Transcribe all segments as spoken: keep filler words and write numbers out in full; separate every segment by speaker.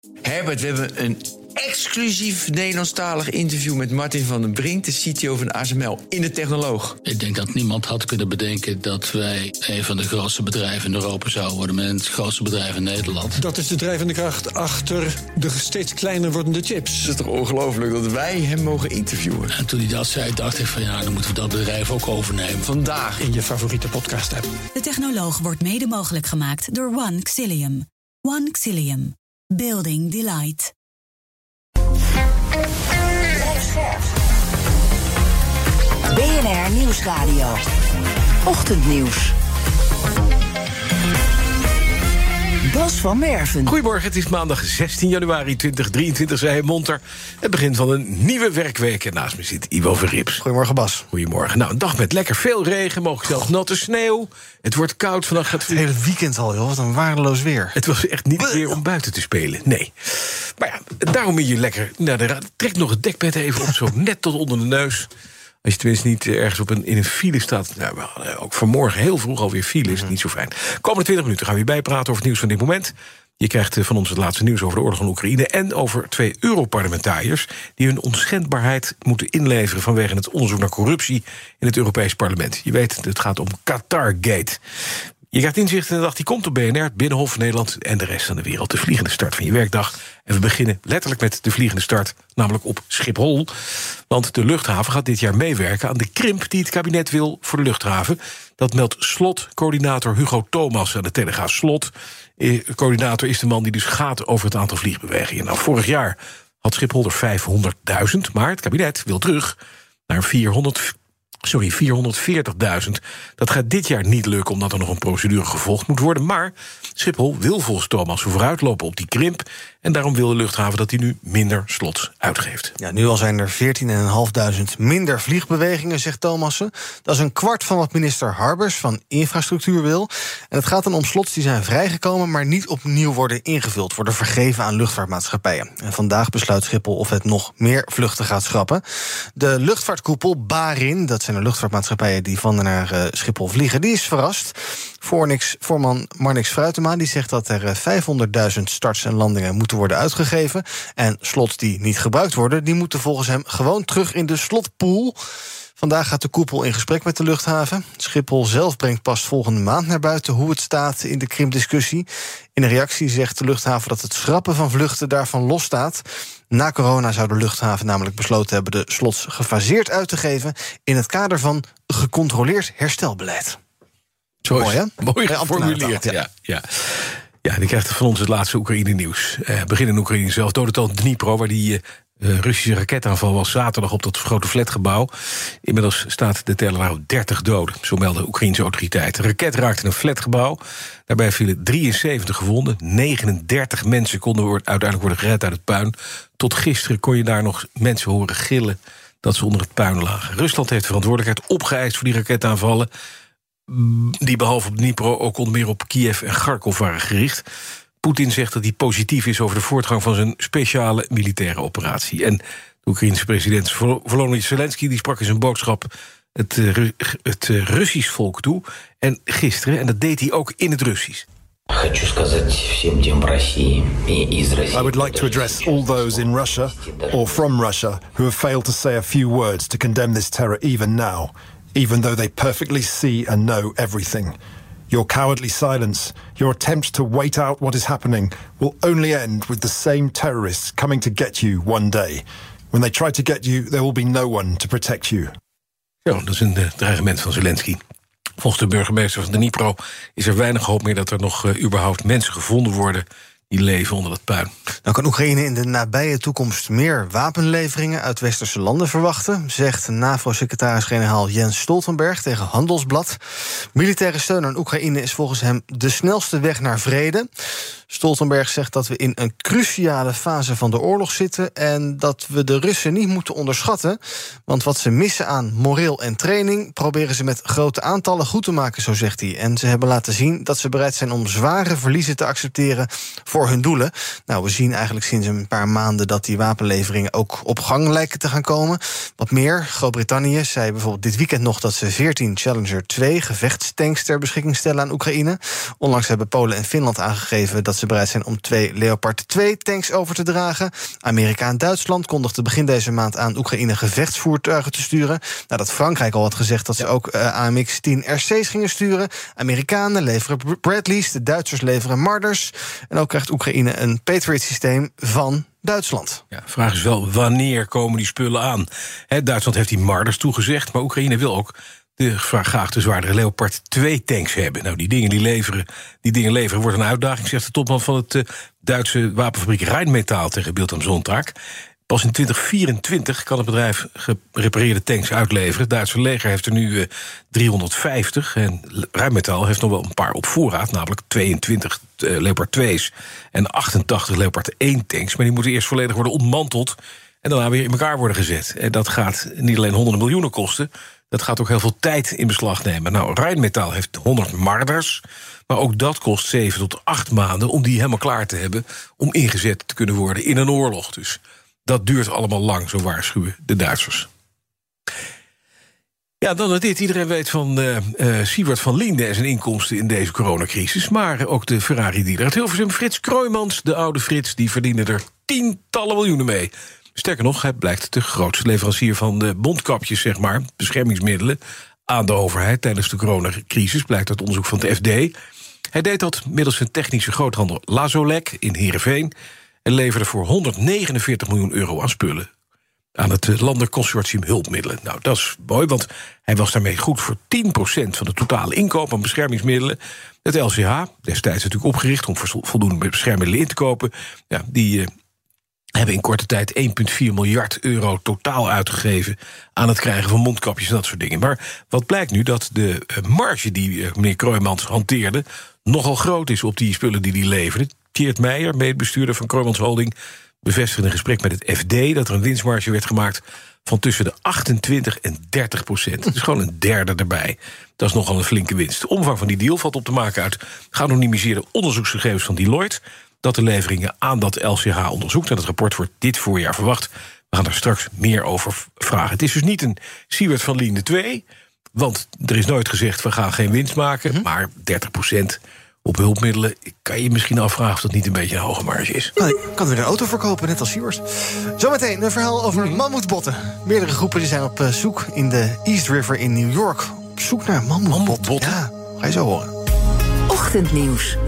Speaker 1: Herbert, we hebben een exclusief Nederlandstalig interview met Martin van den Brink, de C T O van A S M L, in de Technoloog.
Speaker 2: Ik denk dat niemand had kunnen bedenken dat wij een van de grootste bedrijven in Europa zouden worden, met het grootste bedrijf in Nederland.
Speaker 3: Dat is de drijvende kracht achter de steeds kleiner wordende chips.
Speaker 1: Het is toch ongelooflijk dat wij hem mogen interviewen.
Speaker 2: En toen hij dat zei, dacht ik van ja, dan moeten we dat bedrijf ook overnemen.
Speaker 1: Vandaag
Speaker 3: in je favoriete podcast-app.
Speaker 4: De Technoloog wordt mede mogelijk gemaakt door One Xilium. One Xilium. Building Delight.
Speaker 5: B N R Nieuwsradio. Ochtendnieuws. Bas van Werven.
Speaker 6: Goedemorgen, het is maandag zestien januari tweeduizend drieëntwintig, zei hij monter. Het begin van een nieuwe werkweek. En naast me zit Ivo Verrips.
Speaker 7: Goedemorgen, Bas.
Speaker 6: Goedemorgen. Nou, een dag met lekker veel regen, mogelijk zelfs natte sneeuw. Het wordt koud, vandaag gaat
Speaker 7: het hele weekend al, joh. Wat een waardeloos weer.
Speaker 6: Het was echt niet weer om buiten te spelen, nee. Maar ja, daarom ben je lekker... Nou, de, trek nog het dekbed even op, zo net tot onder de neus. Als je tenminste niet ergens op een, in een file staat. Nou, we hadden ook vanmorgen heel vroeg alweer files, mm-hmm. Niet zo fijn. Komende twintig minuten gaan we weer bijpraten over het nieuws van dit moment. Je krijgt van ons het laatste nieuws over de oorlog in Oekraïne en over twee Europarlementariërs die hun onschendbaarheid moeten inleveren vanwege het onderzoek naar corruptie in het Europees Parlement. Je weet, het gaat om Qatargate. Je krijgt inzicht in de dag die komt op B N R, het Binnenhof van Nederland en de rest van de wereld. De vliegende start van je werkdag. En we beginnen letterlijk met de vliegende start, namelijk op Schiphol. Want de luchthaven gaat dit jaar meewerken aan de krimp die het kabinet wil voor de luchthaven. Dat meldt Slot-coördinator Hugo Thomas aan de Telegraaf. Slot, eh, coördinator is de man die dus gaat over het aantal vliegbewegingen. Nou, vorig jaar had Schiphol er vijfhonderdduizend, maar het kabinet wil terug naar vierhonderd. Sorry, vierhonderdveertigduizend. Dat gaat dit jaar niet lukken, omdat er nog een procedure gevolgd moet worden. Maar Schiphol wil volgens Thomas vooruitlopen op die krimp. En daarom wil de luchthaven dat hij nu minder slots uitgeeft.
Speaker 7: Ja, nu al zijn er veertienduizend vijfhonderd minder vliegbewegingen, zegt Thomassen. Dat is een kwart van wat minister Harbers van Infrastructuur wil. En het gaat dan om slots die zijn vrijgekomen, maar niet opnieuw worden ingevuld, worden vergeven aan luchtvaartmaatschappijen. En vandaag besluit Schiphol of het nog meer vluchten gaat schrappen. De luchtvaartkoepel Barin, dat zijn de luchtvaartmaatschappijen die van en naar uh, Schiphol vliegen, die is verrast. Voornix, voorman Marnix Fruitema die zegt dat er vijfhonderdduizend starts en landingen moeten worden uitgegeven. En slots die niet gebruikt worden, die moeten volgens hem gewoon terug in de slotpool. Vandaag gaat de koepel in gesprek met de luchthaven. Schiphol zelf brengt pas volgende maand naar buiten hoe het staat in de krimpdiscussie. In een reactie zegt de luchthaven dat het schrappen van vluchten daarvan losstaat. Na corona zou de luchthaven namelijk besloten hebben de slots gefaseerd uit te geven in het kader van gecontroleerd herstelbeleid.
Speaker 6: Zo is
Speaker 7: mooi, hè?
Speaker 6: Mooi geformuleerd, ja. ja, ja. Ja, die krijgt van ons het laatste Oekraïne-nieuws. Eh, begin in Oekraïne zelf, dodental Dnipro, waar die uh, Russische raketaanval was zaterdag op dat grote flatgebouw. Inmiddels staat de teller daar op dertig doden, zo melden Oekraïnse autoriteiten. De raket raakte een flatgebouw. Daarbij vielen drieënzeventig gewonden. negenendertig mensen konden uiteindelijk worden gered uit het puin. Tot gisteren kon je daar nog mensen horen gillen dat ze onder het puin lagen. Rusland heeft verantwoordelijkheid opgeëist voor die raketaanvallen, die behalve op Dnipro ook onder meer op Kiev en Kharkov waren gericht. Poetin zegt dat hij positief is over de voortgang van zijn speciale militaire operatie. En de Oekraïense president Volodymyr Zelensky die sprak in zijn boodschap het, uh, het uh, Russisch volk toe. En gisteren, en dat deed hij ook in het Russisch.
Speaker 8: I would like to address all those in Russia or from Russia who have failed to say a few words to condemn this terror even now, even though they perfectly see and know everything. Your cowardly silence, your attempt to wait out what is happening, will only end with the same terrorists coming to get you one day. When they try to get you, there will be no one to protect you.
Speaker 6: Ja, dat is een uh, dreigement van Zelensky. Volgens de burgemeester van Dnipro is er weinig hoop meer dat er nog uh, überhaupt mensen gevonden worden die leven onder het puin.
Speaker 7: Dan kan Oekraïne in de nabije toekomst meer wapenleveringen uit westerse landen verwachten, zegt NAVO-secretaris-generaal Jens Stoltenberg tegen Handelsblad. Militaire steun aan Oekraïne is volgens hem de snelste weg naar vrede. Stoltenberg zegt dat we in een cruciale fase van de oorlog zitten en dat we de Russen niet moeten onderschatten, want wat ze missen aan moreel en training proberen ze met grote aantallen goed te maken, zo zegt hij. En ze hebben laten zien dat ze bereid zijn om zware verliezen te accepteren voor voor hun doelen. Nou, we zien eigenlijk sinds een paar maanden dat die wapenleveringen ook op gang lijken te gaan komen. Wat meer, Groot-Brittannië zei bijvoorbeeld dit weekend nog dat ze veertien Challenger twee gevechtstanks ter beschikking stellen aan Oekraïne. Onlangs hebben Polen en Finland aangegeven dat ze bereid zijn om twee Leopard twee tanks over te dragen. Amerika en Duitsland kondigden begin deze maand aan Oekraïne gevechtsvoertuigen te sturen. Nadat Frankrijk al had gezegd dat ze ook uh, A M X tien R C's gingen sturen. Amerikanen leveren Bradleys, de Duitsers leveren Marders. En ook krijgt Oekraïne een Patriot-systeem van Duitsland.
Speaker 6: Ja, de vraag is wel, wanneer komen die spullen aan? He, Duitsland heeft die Marders toegezegd, maar Oekraïne wil ook de geachte zwaardere Leopard twee tanks hebben. Nou, die dingen die leveren, die dingen leveren wordt een uitdaging, zegt de topman van het uh, Duitse wapenfabriek Rheinmetall tegen Bild am Sonntag. Pas in twintig vierentwintig kan het bedrijf gerepareerde tanks uitleveren. Het Duitse leger heeft er nu uh, driehonderdvijftig. En Rheinmetall heeft nog wel een paar op voorraad, namelijk tweeëntwintig uh, Leopard twee's en achtentachtig Leopard één tanks. Maar die moeten eerst volledig worden ontmanteld en daarna weer in elkaar worden gezet. En dat gaat niet alleen honderden miljoenen kosten, dat gaat ook heel veel tijd in beslag nemen. Nou, Rheinmetall heeft honderd Marders, maar ook dat kost zeven tot acht maanden om die helemaal klaar te hebben om ingezet te kunnen worden in een oorlog. Dus dat duurt allemaal lang, zo waarschuwen de Duitsers. Ja, dan het dit. Iedereen weet van uh, uh, Siewert van Liende en zijn inkomsten in deze coronacrisis. Maar ook de Ferrari-dealer uit Hilversum, Frits Kroijmans, de oude Frits, die verdiende er tientallen miljoenen mee. Sterker nog, hij blijkt de grootste leverancier van de mondkapjes, zeg maar, beschermingsmiddelen, aan de overheid tijdens de coronacrisis, blijkt uit onderzoek van het F D. Hij deed dat middels zijn technische groothandel Lazolek in Heerenveen en leverde voor honderdnegenenveertig miljoen euro aan spullen aan het Landenconsortium Hulpmiddelen. Nou, dat is mooi, want hij was daarmee goed voor tien procent van de totale inkoop aan beschermingsmiddelen. Het L C H, destijds natuurlijk opgericht om voldoende beschermingsmiddelen in te kopen, ja, die uh, hebben in korte tijd één komma vier miljard euro totaal uitgegeven aan het krijgen van mondkapjes en dat soort dingen. Maar wat blijkt nu? Dat de marge die uh, meneer Kroijmans hanteerde nogal groot is op die spullen die hij leverde. Tjeerd Meijer, medebestuurder van Kroijmans Holding, bevestigde in een gesprek met het F D dat er een winstmarge werd gemaakt van tussen de achtentwintig en dertig procent. Het is gewoon een derde erbij. Dat is nogal een flinke winst. De omvang van die deal valt op te maken uit geanonimiseerde onderzoeksgegevens van Deloitte, dat de leveringen aan dat L C H onderzoekt. En het rapport wordt dit voorjaar verwacht. We gaan daar straks meer over vragen. Het is dus niet een Siewert van Liende twee, want er is nooit gezegd we gaan geen winst maken, mm-hmm. maar dertig procent op hulpmiddelen. Ik kan je misschien afvragen of dat niet een beetje een hoge marge is.
Speaker 7: Nou, je kan weer een auto verkopen, net als Siewert. Zometeen een verhaal over mammoetbotten. Meerdere groepen die zijn op zoek in de East River in New York. Op zoek naar mammoetbotten. Ja, ga je zo horen.
Speaker 5: Ochtendnieuws.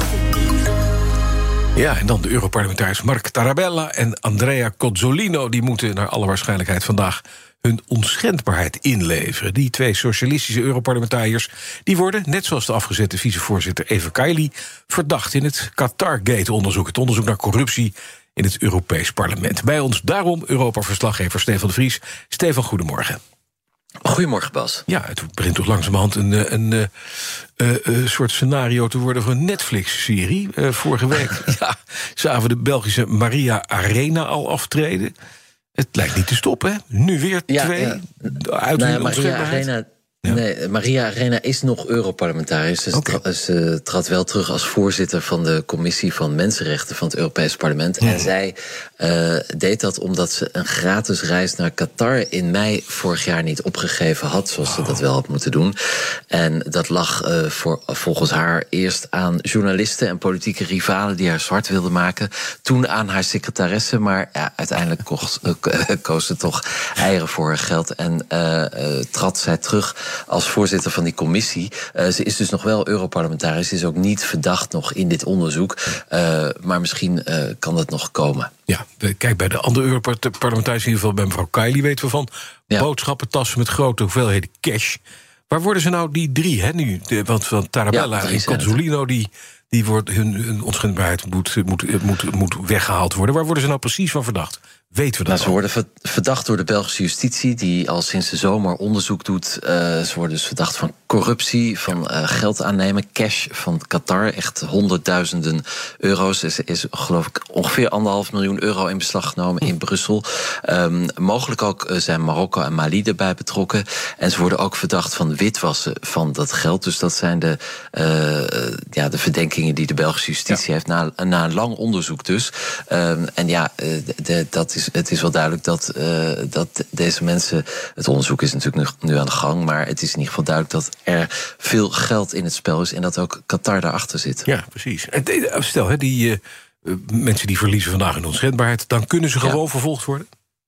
Speaker 6: Ja, en dan de Europarlementariërs Mark Tarabella en Andrea Cozzolino, die moeten naar alle waarschijnlijkheid vandaag hun onschendbaarheid inleveren. Die twee socialistische Europarlementariërs die worden, net zoals de afgezette vicevoorzitter Eva Kaili, verdacht in het Qatargate-onderzoek. Het onderzoek naar corruptie in het Europees Parlement. Bij ons daarom Europa-verslaggever Stefan de Vries. Stefan, goedemorgen.
Speaker 9: Goedemorgen, Bas.
Speaker 6: Ja, het begint toch langzamerhand een, een, een, een, een soort scenario te worden voor een Netflix-serie. Uh, vorige week ja, zagen we de Belgische Maria Arena al aftreden. Het lijkt niet te stoppen, hè? Nu weer
Speaker 9: ja,
Speaker 6: twee.
Speaker 9: Ja.
Speaker 6: Uit
Speaker 9: nou ja, Maria Arena, ja. nee, Maria Arena is nog Europarlementariër. Ze okay. tra- ze trad wel terug als voorzitter van de Commissie van Mensenrechten van het Europees Parlement. Ja. En zij uh, deed dat omdat ze een gratis reis naar Qatar in mei vorig jaar niet opgegeven had, zoals oh. ze dat wel had moeten doen. En dat lag uh, voor, volgens haar eerst aan journalisten en politieke rivalen die haar zwart wilden maken. Toen aan haar secretaresse, maar ja, uiteindelijk koos, uh, koos ze toch eieren voor haar geld en uh, uh, trad zij terug als voorzitter van die commissie. Uh, ze is dus nog wel Europarlementariër. Ze is ook niet verdacht nog in dit onderzoek. Uh, maar misschien uh, kan dat nog komen.
Speaker 6: Ja, kijk, bij de andere Europarlementariërs, in ieder geval bij mevrouw Kaili weten we van ja. boodschappentassen met grote hoeveelheden cash. Waar worden ze nou die drie, hè, nu? De, want van Tarabella ja, en Cozzolino, die, die wordt, hun, hun onschendbaarheid moet, moet, moet, moet weggehaald worden. Waar worden ze nou precies van verdacht? Weten we dat
Speaker 9: nou, ze worden verdacht door de Belgische justitie, die al sinds de zomer onderzoek doet. Uh, ze worden dus verdacht van corruptie, van uh, geld aannemen, cash van Qatar. Echt honderdduizenden euro's. Er is, is geloof ik ongeveer anderhalf miljoen euro in beslag genomen in Brussel. Um, mogelijk ook uh, zijn Marokko en Mali erbij betrokken. En ze worden ook verdacht van witwassen van dat geld. Dus dat zijn de, uh, ja, de verdenkingen die de Belgische justitie ja. heeft na, na een lang onderzoek dus. Um, en ja, de, de, dat is Het is wel duidelijk dat, uh, dat deze mensen... Het onderzoek is natuurlijk nu, nu aan de gang, maar het is in ieder geval duidelijk dat er veel geld in het spel is en dat ook Qatar daarachter zit.
Speaker 6: Ja, precies. En stel, hè, die uh, mensen die verliezen vandaag hun onschendbaarheid, dan kunnen ze gewoon ja. vervolgd worden?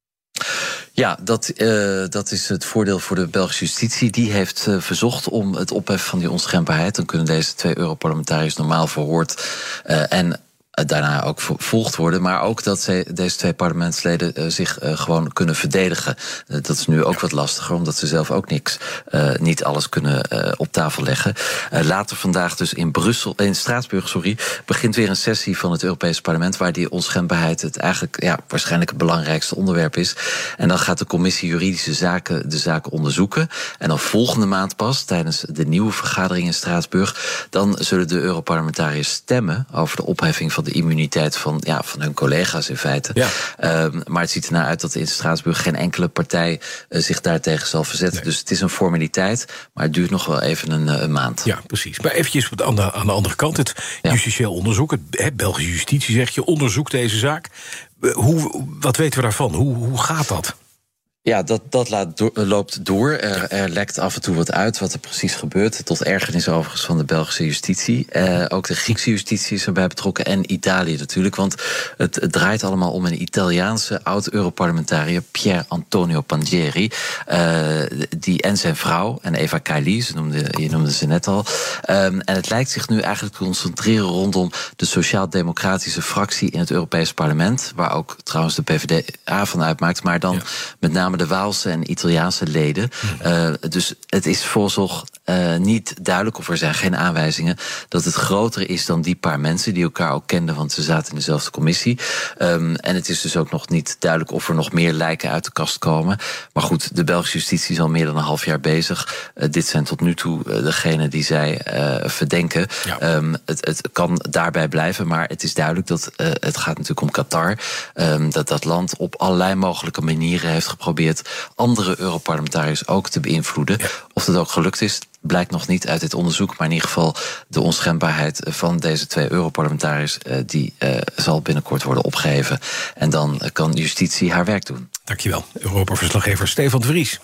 Speaker 9: Ja, dat, uh, dat is het voordeel voor de Belgische justitie. Die heeft uh, verzocht om het opheffen van die onschendbaarheid. Dan kunnen deze twee Europarlementariërs normaal verhoord uh, en daarna ook vervolgd worden. Maar ook dat ze, deze twee parlementsleden uh, zich uh, gewoon kunnen verdedigen. Uh, dat is nu ook wat lastiger, omdat ze zelf ook niks, uh, niet alles kunnen uh, op tafel leggen. Uh, later vandaag dus in Brussel, in Straatsburg, sorry, begint weer een sessie van het Europese Parlement waar die onschendbaarheid het eigenlijk ja, waarschijnlijk het belangrijkste onderwerp is. En dan gaat de commissie juridische zaken de zaken onderzoeken. En dan volgende maand pas, tijdens de nieuwe vergadering in Straatsburg, dan zullen de Europarlementariërs stemmen over de opheffing van de immuniteit van, ja, van hun collega's in feite. Ja. Um, maar het ziet ernaar uit dat in Straatsburg geen enkele partij uh, zich daartegen zal verzetten. Nee. Dus het is een formaliteit, maar het duurt nog wel even een, uh, een maand.
Speaker 6: Ja, precies. Maar eventjes aan de, aan de andere kant, het ja. justitieel onderzoek, het he, Belgische justitie zeg je, onderzoekt deze zaak. Hoe, wat weten we daarvan? Hoe, hoe gaat dat?
Speaker 9: Ja, dat, dat laat do- loopt door. Er, er lekt af en toe wat uit wat er precies gebeurt. Tot ergernis overigens van de Belgische justitie. Uh, ook de Griekse justitie is erbij betrokken. En Italië natuurlijk. Want het, het draait allemaal om een Italiaanse oud-Europarlementariër, Pier Antonio Pangieri. Uh, die en zijn vrouw, en Eva Kaili, ze noemde, je noemde ze net al. Um, en het lijkt zich nu eigenlijk te concentreren rondom de sociaal-democratische fractie in het Europees Parlement. Waar ook trouwens de P V D A van uitmaakt. Maar dan ja. met name de Waalse en Italiaanse leden. Uh, dus het is vooralsnog uh, niet duidelijk, of er zijn geen aanwijzingen, dat het groter is dan die paar mensen die elkaar ook kenden, want ze zaten in dezelfde commissie. Um, en het is dus ook nog niet duidelijk of er nog meer lijken uit de kast komen. Maar goed, de Belgische justitie is al meer dan een half jaar bezig. Uh, dit zijn tot nu toe uh, degenen die zij uh, verdenken. Ja. Um, het, het kan daarbij blijven, maar het is duidelijk dat uh, het gaat natuurlijk om Qatar. Um, dat dat land op allerlei mogelijke manieren heeft geprobeerd andere Europarlementariërs ook te beïnvloeden. Ja. Of dat ook gelukt is, blijkt nog niet uit dit onderzoek. Maar in ieder geval de onschendbaarheid van deze twee Europarlementariërs, die uh, zal binnenkort worden opgeheven. En dan kan justitie haar werk doen.
Speaker 6: Dankjewel, Europa-verslaggever Stefan de Vries.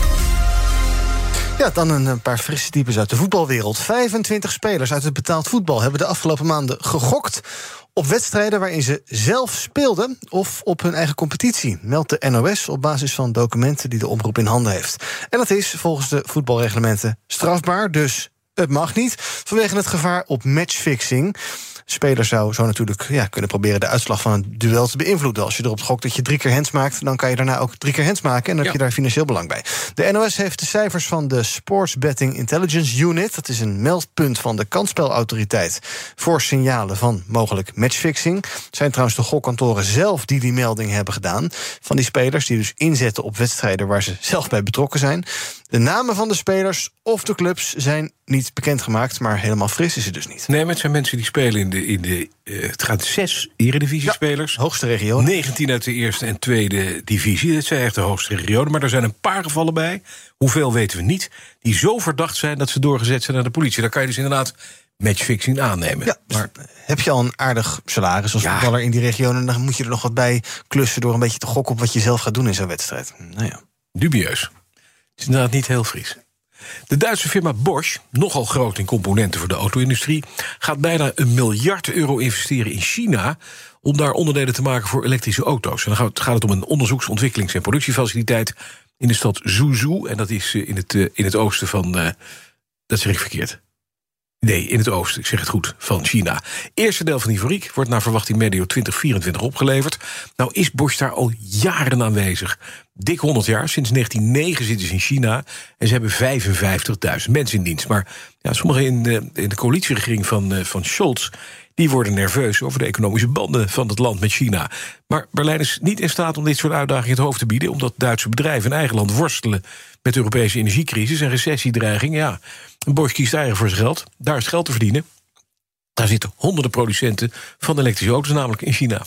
Speaker 7: Ja, dan een paar frisse types uit de voetbalwereld. vijfentwintig spelers uit het betaald voetbal hebben de afgelopen maanden gegokt op wedstrijden waarin ze zelf speelden of op hun eigen competitie, meldt de N O S op basis van documenten die de omroep in handen heeft. En dat is volgens de voetbalreglementen strafbaar, dus het mag niet, vanwege het gevaar op matchfixing. De speler zou zo natuurlijk ja, kunnen proberen de uitslag van een duel te beïnvloeden. Als je erop gokt dat je drie keer hands maakt, dan kan je daarna ook drie keer hands maken en dan ja. heb je daar financieel belang bij. De N O S heeft de cijfers van de Sports Betting Intelligence Unit, dat is een meldpunt van de kansspelautoriteit voor signalen van mogelijk matchfixing. Het zijn trouwens de gokkantoren zelf die die melding hebben gedaan van die spelers die dus inzetten op wedstrijden waar ze zelf bij betrokken zijn. De namen van de spelers of de clubs zijn niet bekendgemaakt, maar helemaal fris is het dus niet.
Speaker 6: Nee, maar het zijn mensen die spelen in de... In de uh, het gaat zes eredivisie-spelers.
Speaker 7: Ja, hoogste regionen.
Speaker 6: negentien uit de eerste en tweede divisie. Dat zijn echt de hoogste regionen. Maar er zijn een paar gevallen bij, hoeveel weten we niet, die zo verdacht zijn dat ze doorgezet zijn naar de politie. Dan kan je dus inderdaad matchfixing aannemen.
Speaker 7: Ja, maar heb je al een aardig salaris als
Speaker 6: ja.
Speaker 7: voetballer in die regionen, dan moet je er nog wat bij klussen door een beetje te gokken op wat je zelf gaat doen in zo'n wedstrijd. Nou ja.
Speaker 6: Dubieus. Het is inderdaad niet heel fris. De Duitse firma Bosch, nogal groot in componenten voor de auto-industrie, gaat bijna een miljard euro investeren in China om daar onderdelen te maken voor elektrische auto's. En dan gaat het om een onderzoeks-, ontwikkelings- en productiefaciliteit in de stad Zhuzhou. En dat is in het, in het oosten van... Uh, dat zeg ik verkeerd. Nee, in het oosten, ik zeg het goed, van China. Eerste deel van die fabriek wordt naar verwachting medio twintig vierentwintig opgeleverd. Nou is Bosch daar al jaren aanwezig. Dik honderd jaar, sinds negentien negen zitten ze in China. En ze hebben vijfenvijftigduizend mensen in dienst. Maar ja, sommigen in de, in de coalitieregering van, uh, van Scholz... die worden nerveus over de economische banden van het land met China. Maar Berlijn is niet in staat om dit soort uitdagingen het hoofd te bieden... omdat Duitse bedrijven in eigen land worstelen met de Europese energiecrisis en recessiedreiging. Ja, Bosch kiest eigenlijk voor zijn geld. Daar is geld te verdienen. Daar zitten honderden producenten van elektrische auto's, namelijk in China.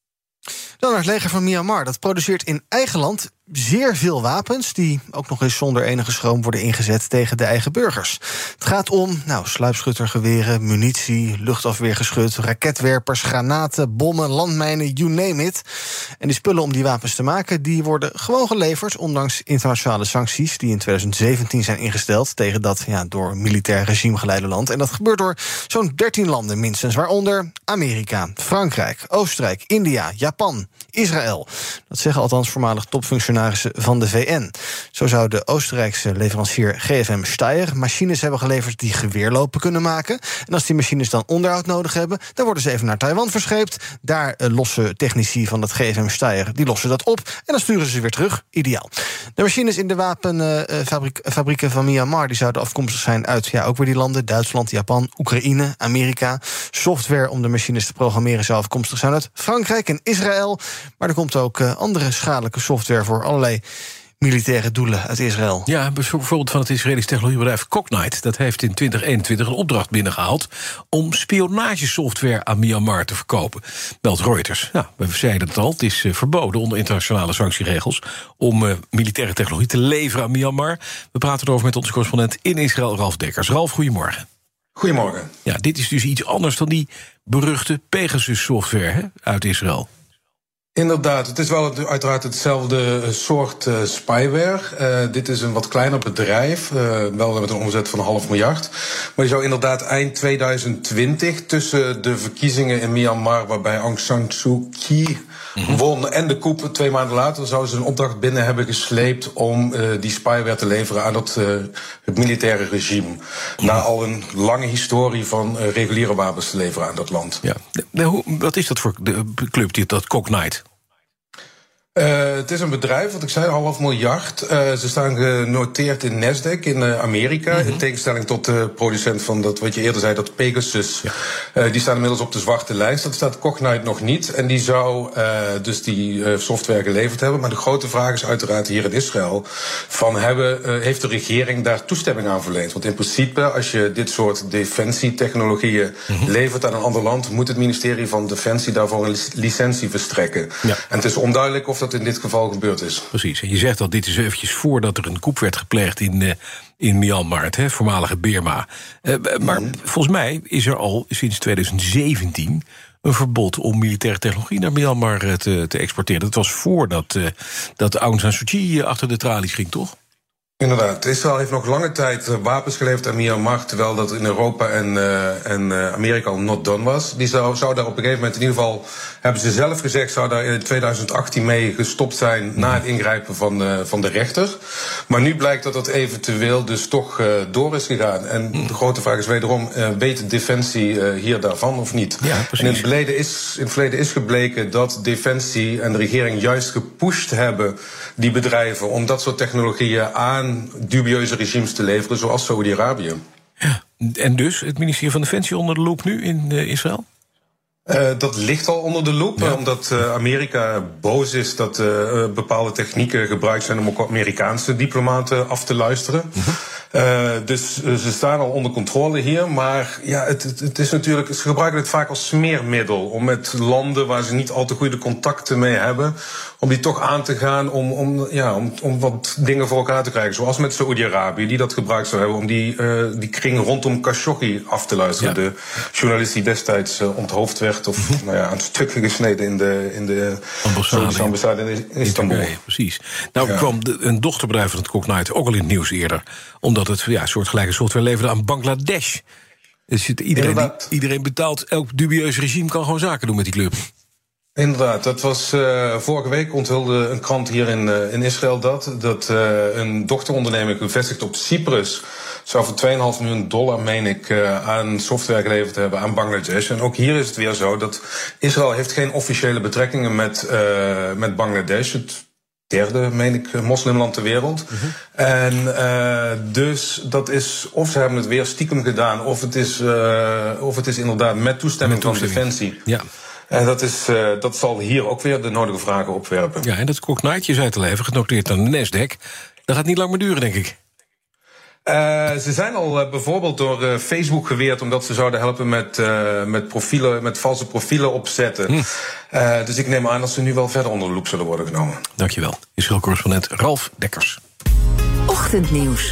Speaker 7: Dan naar het leger van Myanmar. Dat produceert in eigen land zeer veel wapens... die ook nog eens zonder enige schroom worden ingezet tegen de eigen burgers. Het gaat om nou, sluipschuttergeweren, munitie, luchtafweergeschut... raketwerpers, granaten, bommen, landmijnen, you name it. En die spullen om die wapens te maken... die worden gewoon geleverd, ondanks internationale sancties... die in twintig zeventien zijn ingesteld... tegen dat ja, door militair regime geleide land. En dat gebeurt door zo'n dertien landen minstens... waaronder Amerika, Frankrijk, Oostenrijk, India, Japan, Israël. Dat zeggen althans voormalig topfunctionarissen van de V N. Zo zou de Oostenrijkse leverancier G F M Steyr machines hebben geleverd die geweerlopen kunnen maken. En als die machines dan onderhoud nodig hebben, dan worden ze even naar Taiwan verscheept. Daar uh, lossen technici van het G F M Steyr, die lossen dat op en dan sturen ze ze weer terug. Ideaal. De machines in de wapenfabrieken uh, van Myanmar die zouden afkomstig zijn uit ja, ook weer die landen: Duitsland, Japan, Oekraïne, Amerika. Software om de machines te programmeren zou afkomstig zijn uit Frankrijk en Israël. Maar er komt ook uh, andere schadelijke software voor allerlei militaire doelen uit Israël.
Speaker 6: Ja, bijvoorbeeld van het Israëlisch technologiebedrijf Cognite. Dat heeft in twintig eenentwintig een opdracht binnengehaald om spionagesoftware aan Myanmar te verkopen. Meldt Reuters. Nou, we zeiden het al, het is uh, verboden onder internationale sanctieregels om uh, militaire technologie te leveren aan Myanmar. We praten erover met onze correspondent in Israël, Ralf Dekkers. Ralf, goedemorgen.
Speaker 10: Goedemorgen.
Speaker 6: Ja, dit is dus iets anders dan die beruchte Pegasus-software hè, uit Israël.
Speaker 10: Inderdaad, het is wel uiteraard hetzelfde soort uh, spyware. Uh, dit is een wat kleiner bedrijf, uh, wel met een omzet van een half miljard. Maar die zou inderdaad eind tweeduizend twintig tussen de verkiezingen in Myanmar, waarbij Aung San Suu Kyi mm-hmm. won, en de coup twee maanden later, zouden ze een opdracht binnen hebben gesleept om uh, die spyware te leveren aan het, uh, het militaire regime. Mm-hmm. Na al een lange historie van uh, reguliere wapens te leveren aan dat land.
Speaker 6: Ja. Nou, wat is dat voor de club, die, dat Cognite?
Speaker 10: Uh, het is een bedrijf, wat ik zei, een half miljard. Uh, ze staan genoteerd in Nasdaq in uh, Amerika. Mm-hmm. In tegenstelling tot de producent van dat, wat je eerder zei, dat Pegasus. Ja. Uh, die staan inmiddels op de zwarte lijst. Dat staat Cognite nog niet. En die zou uh, dus die uh, software geleverd hebben. Maar de grote vraag is uiteraard hier in Israël: van hebben, uh, heeft de regering daar toestemming aan verleend? Want in principe, als je dit soort defensietechnologieën mm-hmm. levert aan een ander land, moet het ministerie van Defensie daarvoor een licentie verstrekken. Ja. En het is onduidelijk of dat in dit geval gebeurd is.
Speaker 6: Precies. En je zegt al, dit is eventjes voordat er een coup werd gepleegd in, uh, in Myanmar, het hè, voormalige Birma. Uh, maar mm. volgens mij is er al sinds tweeduizend zeventien een verbod om militaire technologie naar Myanmar uh, te, te exporteren. Dat was voordat uh, dat Aung San Suu Kyi achter de tralies ging, toch?
Speaker 10: Inderdaad, Israël heeft nog lange tijd wapens geleverd aan Myanmar, terwijl dat in Europa en, uh, en uh, Amerika al not done was. Die zou, zou daar op een gegeven moment, in ieder geval hebben ze zelf gezegd, zou daar in tweeduizend achttien mee gestopt zijn mm. na het ingrijpen van, uh, van de rechter. Maar nu blijkt dat dat eventueel dus toch uh, door is gegaan. En mm. de grote vraag is wederom, uh, weet Defensie uh, hier daarvan of niet?
Speaker 6: Ja,
Speaker 10: en in het, verleden is, in het verleden is gebleken dat Defensie en de regering juist gepusht hebben die bedrijven om dat soort technologieën aan dubieuze regimes te leveren, zoals Saudi-Arabië.
Speaker 6: Ja, en dus het ministerie van Defensie onder de loep nu in uh, Israël?
Speaker 10: Uh, dat ligt al onder de loep, ja. omdat uh, Amerika boos is dat uh, bepaalde technieken gebruikt zijn om ook Amerikaanse diplomaten af te luisteren. Uh-huh. Uh, dus uh, ze staan al onder controle hier, maar ja, het, het, het is natuurlijk, ze gebruiken het vaak als smeermiddel om met landen waar ze niet al te goede contacten mee hebben, om die toch aan te gaan om, om, ja, om, om wat dingen voor elkaar te krijgen. Zoals met Saoedi-Arabië, die dat gebruikt zou hebben om die, uh, die kring rondom Khashoggi af te luisteren. Ja. De journalist die destijds uh, onthoofd werd of mm-hmm. nou ja, aan stukken gesneden in de, in de Saoedische ambassade in Istanbul.
Speaker 6: In precies. Nou ja. kwam de, een dochterbedrijf van het Cognite ook al in het nieuws eerder, omdat het ja, soortgelijke software leverde aan Bangladesh. Dus iedereen, die, iedereen betaalt, elk dubieus regime kan gewoon zaken doen met die club.
Speaker 10: Inderdaad, dat was uh, vorige week onthulde een krant hier in, uh, in Israël dat, dat uh, een dochteronderneming gevestigd op Cyprus zou voor twee komma vijf miljoen dollar, meen ik, uh, aan software geleverd hebben aan Bangladesh. En ook hier is het weer zo dat Israël heeft geen officiële betrekkingen met, uh, met Bangladesh. Het derde, meen ik, moslimland ter wereld. Mm-hmm. En uh, dus dat is, of ze hebben het weer stiekem gedaan, of het is, uh, of het is inderdaad met toestemming, met toestemming. van Defensie. Ja. En dat, is, uh, dat zal hier ook weer de nodige vragen opwerpen.
Speaker 6: Ja, en dat koknaartje uit te leveren, genoteerd aan de Nasdaq. Dat gaat niet lang meer duren, denk ik.
Speaker 10: Uh, ze zijn al uh, bijvoorbeeld door uh, Facebook geweerd omdat ze zouden helpen met, uh, met, profielen, met valse profielen opzetten. Hm. Uh, dus ik neem aan dat ze nu wel verder onder de loep zullen worden genomen.
Speaker 6: Dankjewel. Israël-correspondent Ralf Dekkers.
Speaker 5: Ochtendnieuws.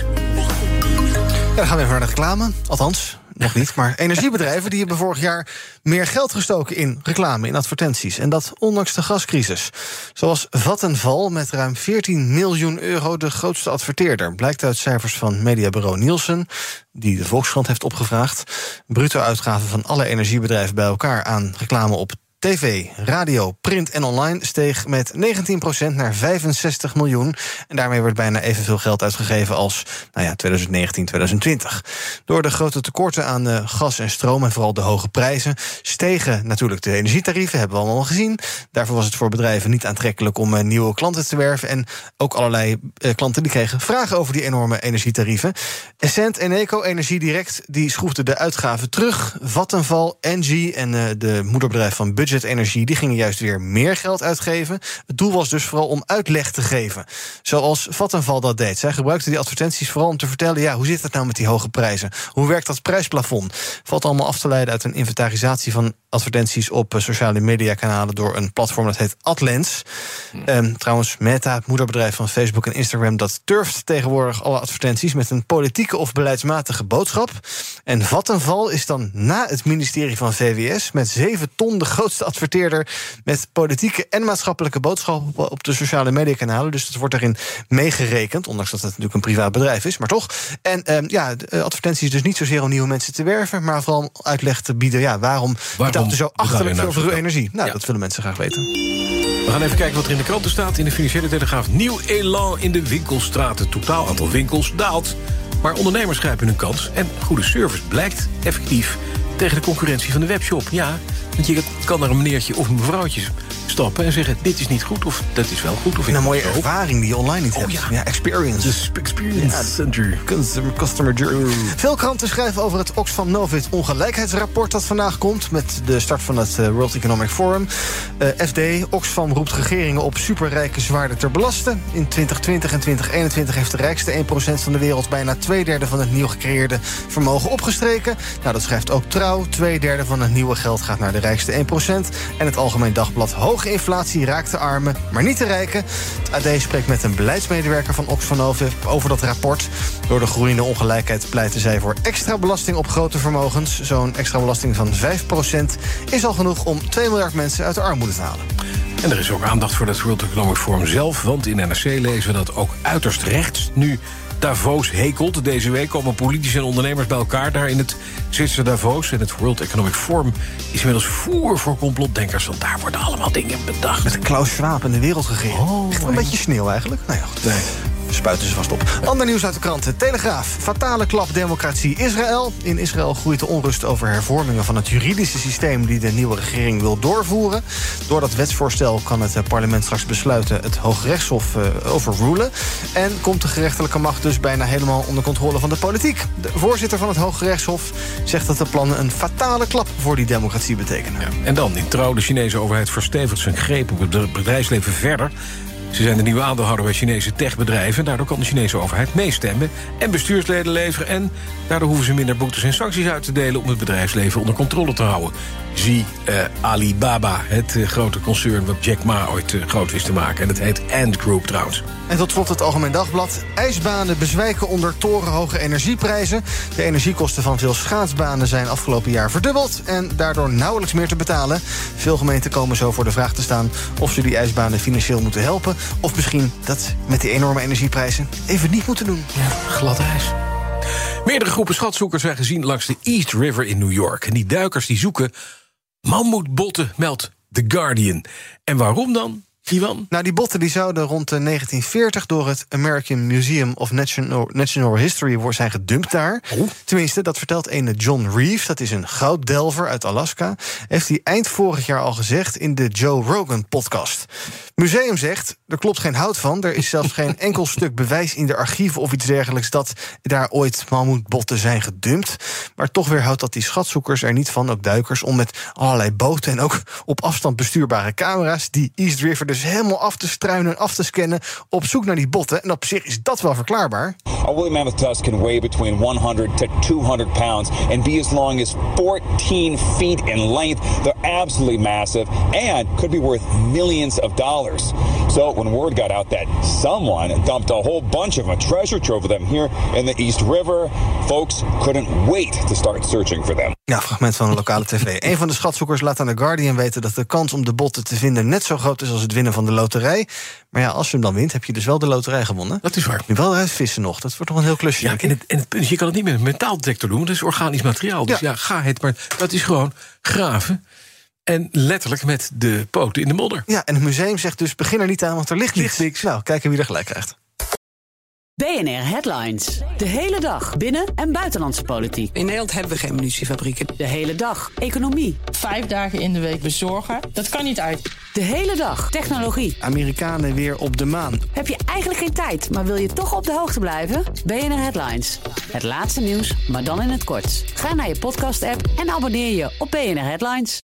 Speaker 7: Ja, dan gaan we even naar de reclame. Althans, nog niet. Maar energiebedrijven die hebben vorig jaar meer geld gestoken in reclame, in advertenties. En dat ondanks de gascrisis. Zoals Vattenfall met ruim veertien miljoen euro de grootste adverteerder. Blijkt uit cijfers van mediabureau Nielsen, die de Volkskrant heeft opgevraagd. Bruto uitgaven van alle energiebedrijven bij elkaar aan reclame op tv, radio, print en online steeg met negentien procent naar vijfenzestig miljoen. En daarmee werd bijna evenveel geld uitgegeven als nou ja, twintig negentien twintig twintig. Door de grote tekorten aan uh, gas en stroom en vooral de hoge prijzen stegen natuurlijk de energietarieven, hebben we allemaal gezien. Daarvoor was het voor bedrijven niet aantrekkelijk om uh, nieuwe klanten te werven. En ook allerlei uh, klanten die kregen vragen over die enorme energietarieven. Essent, Eneco, Energie Direct, die schroefden de uitgaven terug. Vattenfall, Engie en uh, de moederbedrijf van Budget Energie, die gingen juist weer meer geld uitgeven. Het doel was dus vooral om uitleg te geven. Zoals Vattenfall dat deed. Zij gebruikten die advertenties vooral om te vertellen, ja, hoe zit het nou met die hoge prijzen? Hoe werkt dat prijsplafond? Valt allemaal af te leiden uit een inventarisatie van advertenties op sociale mediakanalen door een platform dat heet Adlens. Hmm. Um, trouwens, Meta, het moederbedrijf van Facebook en Instagram, dat turft tegenwoordig alle advertenties met een politieke of beleidsmatige boodschap. En Vattenfall is dan na het ministerie van V W S met zeven ton de grootste adverteerder met politieke en maatschappelijke boodschappen op de sociale mediakanalen. Dus dat wordt daarin meegerekend, ondanks dat het natuurlijk een privaat bedrijf is, maar toch. En um, ja, advertenties dus niet zozeer om nieuwe mensen te werven, maar vooral om uitleg te bieden, ja, waarom, waarom betaalt u zo achterlijk veel voor uw energie? Nou, ja. Dat willen mensen graag weten.
Speaker 6: We gaan even kijken wat er in de kranten staat. In de Financiële Telegraaf: nieuw elan in de winkelstraten. Het totaal aantal winkels daalt, maar ondernemers grijpen hun kans. En goede service blijkt effectief tegen de concurrentie van de webshop. Ja, want je kan naar een meneertje of een mevrouwtje stappen en zeggen, dit is niet goed of dat is wel goed. Of
Speaker 7: een mooie ervaring die je online niet oh, hebt.
Speaker 6: Ja,
Speaker 7: ja experience.
Speaker 6: Dus experience
Speaker 7: ja,
Speaker 6: center.
Speaker 7: Customer, customer journey. Veel kranten schrijven over het Oxfam Novib ongelijkheidsrapport dat vandaag komt met de start van het World Economic Forum. Uh, F D, Oxfam roept regeringen op superrijke zwaarder te belasten. In twintig twintig en twintig eenentwintig heeft de rijkste één procent van de wereld bijna twee derde van het nieuw gecreëerde vermogen opgestreken. Nou, dat schrijft ook Trouw. Twee derde van het nieuwe geld gaat naar de rijkste één procent. En het Algemeen Dagblad: hoge inflatie raakt de armen, maar niet de rijken. Het A D spreekt met een beleidsmedewerker van Oxfam Novib over dat rapport. Door de groeiende ongelijkheid pleiten zij voor extra belasting op grote vermogens. Zo'n extra belasting van vijf procent is al genoeg om twee miljard mensen uit de armoede te halen.
Speaker 6: En er is ook aandacht voor dat World Economic Forum zelf, want in N R C lezen we dat ook uiterst rechts nu Davos hekelt. Deze week komen politici en ondernemers bij elkaar daar in het Zwitserse Davos. En het World Economic Forum is inmiddels voer voor complotdenkers, want daar worden allemaal dingen bedacht.
Speaker 7: Met Klaus Schwab in de wereldregering. Oh, echt een beetje sneeuw eigenlijk. Nou ja, goed. Nee. Spuiten ze vast op. Ander nieuws uit de kranten. Telegraaf. Fatale klap democratie Israël. In Israël groeit de onrust over hervormingen van het juridische systeem die de nieuwe regering wil doorvoeren. Door dat wetsvoorstel kan het parlement straks besluiten het Hooggerechtshof uh, overrulen. En komt de gerechtelijke macht dus bijna helemaal onder controle van de politiek. De voorzitter van het Hooggerechtshof zegt dat de plannen een fatale klap voor die democratie betekenen. Ja,
Speaker 6: en dan in Trouw: de Chinese overheid verstevigt zijn greep op het bedrijfsleven verder. Ze zijn de nieuwe aandeelhouder bij Chinese techbedrijven. Daardoor kan de Chinese overheid meestemmen en bestuursleden leveren. En daardoor hoeven ze minder boetes en sancties uit te delen om het bedrijfsleven onder controle te houden. Zie uh, Alibaba, het uh, grote concern wat Jack Ma ooit uh, groot wist te maken. En dat heet Ant Group trouwens.
Speaker 7: En tot slot het Algemeen Dagblad. IJsbanen bezwijken onder torenhoge energieprijzen. De energiekosten van veel schaatsbanen zijn afgelopen jaar verdubbeld en daardoor nauwelijks meer te betalen. Veel gemeenten komen zo voor de vraag te staan of ze die ijsbanen financieel moeten helpen, of misschien dat met die enorme energieprijzen even niet moeten doen.
Speaker 6: Ja, glad ijs. Meerdere groepen schatzoekers zijn gezien langs de East River in New York. En die duikers die zoeken mammoetbotten, meldt The Guardian. En waarom dan? Iwan?
Speaker 7: Nou, die botten die zouden rond de negentien veertig door het American Museum of National, National History zijn gedumpt daar.
Speaker 6: Oh.
Speaker 7: Tenminste, dat vertelt ene John Reeves, dat is een gouddelver uit Alaska. Heeft hij eind vorig jaar al gezegd in de Joe Rogan podcast. Museum zegt, er klopt geen hout van. Er is zelfs geen enkel stuk bewijs in de archieven of iets dergelijks dat daar ooit mammoetbotten zijn gedumpt. Maar toch weer houdt dat die schatzoekers er niet van, ook duikers, om met allerlei boten en ook op afstand bestuurbare camera's die East River dus helemaal af te struinen en af te scannen op zoek naar die botten. En op zich is dat wel verklaarbaar.
Speaker 11: A woolly mammoth tusk can weigh between one hundred to two hundred pounds and be as long as fourteen feet in length. They're absolutely massive and could be worth millions of dollars. So when word got out that someone dumped a whole bunch of them, a treasure trove of them here in the East River, folks couldn't wait to start searching for them.
Speaker 7: Ja, fragment van een lokale tv. Een van de schatzoekers laat aan The Guardian weten dat de kans om de botten te vinden net zo groot is als het winnen van de loterij. Maar ja, als je hem dan wint, heb je dus wel de loterij gewonnen.
Speaker 6: Dat is waar.
Speaker 7: Nu wel uitvissen nog. Dat wordt nog een heel klusje.
Speaker 6: Ja, en het, en het punt is, je kan het niet met een metaaldetector doen, want dat is organisch materiaal. Dus ja, ja ga het, maar dat is gewoon graven. En letterlijk met de poten in de modder.
Speaker 7: Ja, en het museum zegt dus, begin er niet aan, want er ligt niks. niks. Nou, kijken wie er gelijk krijgt.
Speaker 12: B N R Headlines. De hele dag binnen- en buitenlandse politiek.
Speaker 13: In Nederland hebben we geen munitiefabrieken.
Speaker 12: De hele dag economie.
Speaker 14: Vijf dagen in de week bezorgen, dat kan niet uit.
Speaker 12: De hele dag technologie.
Speaker 7: Amerikanen weer op de maan.
Speaker 12: Heb je eigenlijk geen tijd, maar wil je toch op de hoogte blijven? B N R Headlines. Het laatste nieuws, maar dan in het kort. Ga naar je podcast-app en abonneer je op B N R Headlines.